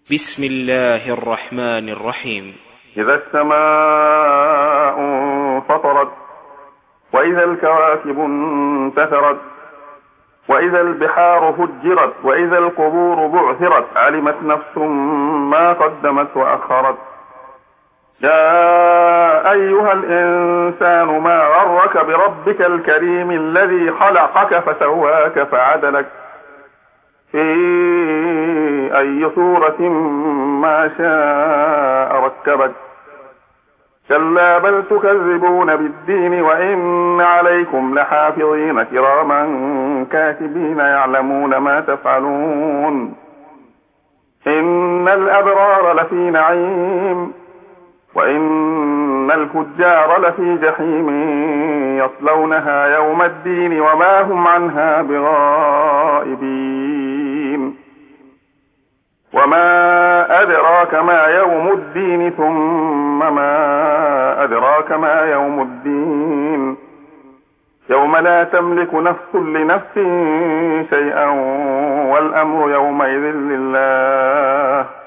بسم الله الرحمن الرحيم. إذا السماء انفطرت وإذا الكواكب انتثرت وإذا البحار فجرت وإذا القبور بعثرت علمت نفس ما قدمت وأخرت. يا أيها الإنسان ما غرك بربك الكريم الذي خلقك فسواك فعدلك في أي صورة ما شاء ركبك. كلا بل تكذبون بالدين وإن عليكم لحافظين كراما كاتبين يعلمون ما تفعلون. إن الأبرار لفي نعيم وإن الفجار لفي جحيم يصلونها يوم الدين وما هم عنها بغائبين. وما أدراك ما يوم الدين ثم ما أدراك ما يوم الدين يوم لا تملك نفس لنفس شيئا والأمر يومئذ لله.